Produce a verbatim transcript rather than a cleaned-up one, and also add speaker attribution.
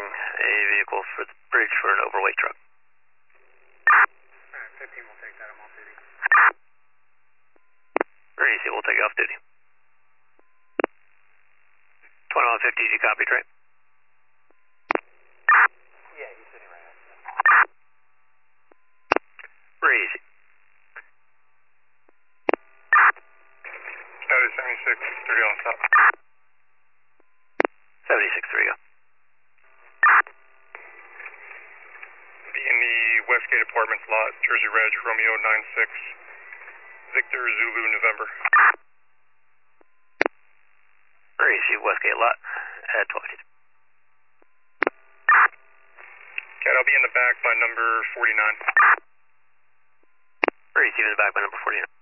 Speaker 1: a vehicle for the bridge for an overweight truck.
Speaker 2: Alright, fifteen will take that, I'm off duty.
Speaker 1: Very easy, we'll take you off duty. twenty-one fifty, you copy, Trey?
Speaker 2: Yeah, he's sitting right next to me.
Speaker 1: Very easy.
Speaker 3: Status seventy-six, thirty on top.
Speaker 1: seventy-six, three, go.
Speaker 3: Be in the Westgate Apartments lot, Jersey Reg, Romeo nine six, Victor Zulu, November.
Speaker 1: Very easy, Westgate lot at twelve fifty.
Speaker 3: Cat, I'll be in the back by number forty-nine.
Speaker 1: Very easy, in the back by number forty-nine.